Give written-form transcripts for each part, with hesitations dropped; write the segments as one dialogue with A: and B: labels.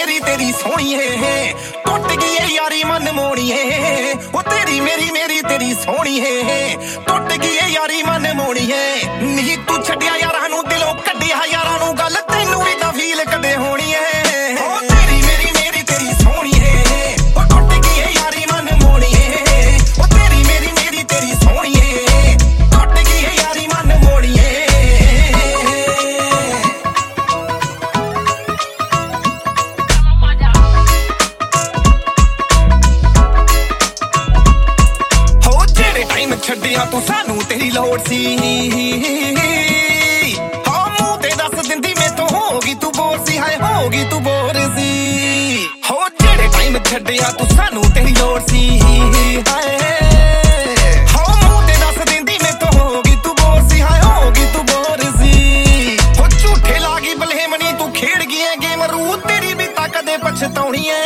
A: मेरी तेरी सोहणीए टुट गई है यारी मन मोड़ीए ओ तेरी मेरी तेरी सोहणीए टुट गई है यारी मन मोड़ीए नी तू छड्डिया यारां नू दिलों कड्डिया यारां नू गल तैनू भी तां फील कदे होनी है ओ तेरी मेरी तेरी सोहणीए ओ टुट गई है यारी मन मोड़ीए ओ तेरी मेरी तेरी सोहणीए टुट गई है यारी मन मोड़ीए ਛੱਡਿਆ ਤੂੰ ਸਾਨੂੰ ਤੇਰੀ ਲੋੜ ਸੀ ਹਾਂ ਮੂੰਹ ਤੇ ਦੱਸ ਦਿੰਦੀ ਮੈਥੋਂ ਹੋਗੀ ਤੂੰ ਬੋਰ ਸੀ ਹਾਏ ਹੋਗੀ ਤੂੰ ਬੋਰ ਸੀ ਹੋ ਜਿਹੜੇ ਟਾਈਮ ਛੱਡਿਆ ਤੂੰ ਸਾਨੂੰ ਤੇਰੀ ਲੋੜ ਸੀ ਹਾਏ ਹਾਂ ਮੂੰਹ ਤੇ ਦੱਸ ਦਿੰਦੀ ਮੈਥੋਂ ਹੋਗੀ ਤੂੰ ਬੋਰ ਸੀ ਹਾਏ ਹੋਗੀ ਤੂੰ ਬੋਰ ਸੀ ਹੋ ਝੂਠੇ ਲਾ ਗਈ ਬਲੇਮ ਨੀ ਤੂੰ ਖੇਡ ਗਈ ਐ ਗੇਮ ਰੂ ਤੇਰੀ ਵੀ ਤਾਂ ਕਦੇ ਪਛਤਾਉਣੀ ਐ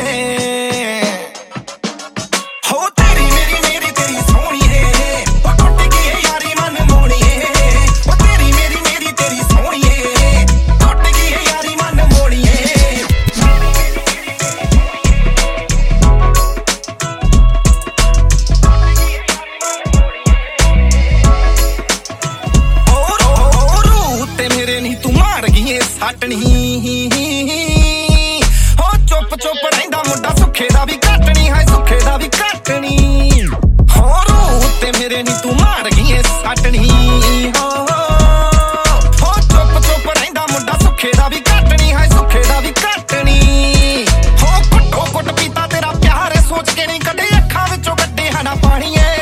A: ਹੋ ਚੁੱਪ ਚੁੱਪ ਰਹਿੰਦਾ ਮੁੰਡਾ ਸੁੱਖੇ ਦਾ ਵੀ ਘੱਟ ਨੀ ਹਾਏ ਸੁੱਖੇ ਦਾ ਵੀ ਘੱਟ ਨੀ ਹੋ ਰੂ ਤੇ ਮੇਰੇ ਨੀ ਤੂੰ ਮਾਰ ਗਈ ਏ ਸੱਟ ਨੀ ਹੋ ਚੁੱਪ ਚੁੱਪ ਰਹਿੰਦਾ ਮੁੰਡਾ ਸੁੱਖੇ ਦਾ ਵੀ ਘੱਟ ਨੀ ਹਾਏ ਸੁੱਖੇ ਦਾ ਵੀ ਘੱਟ ਨੀ ਹੋ ਘੁੱਟੋ ਘੁੱਟ ਪੀਤਾ ਤੇਰਾ ਪਿਆਰ ਸੋਚ ਕੇ ਨੀ ਕੱਢੇ ਅੱਖਾਂ ਵਿੱਚੋਂ ਕੱਢੇ ਹਨਾ ਪਾਣੀ ਏ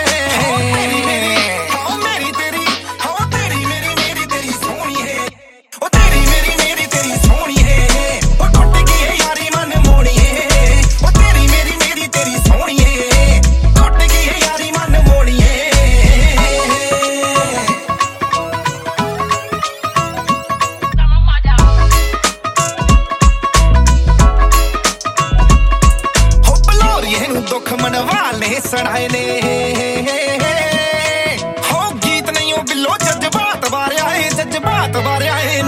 A: ਦੁੱਖ ਮਨਵਾਲੇ ਸੁਣਾਏ ਨੇ ਹੋ ਗੀਤ ਨਹੀਂ ਉਹ ਬਿੱਲੋ ਜਜ਼ਬਾਤ ਵਾਰਿਆ ਏ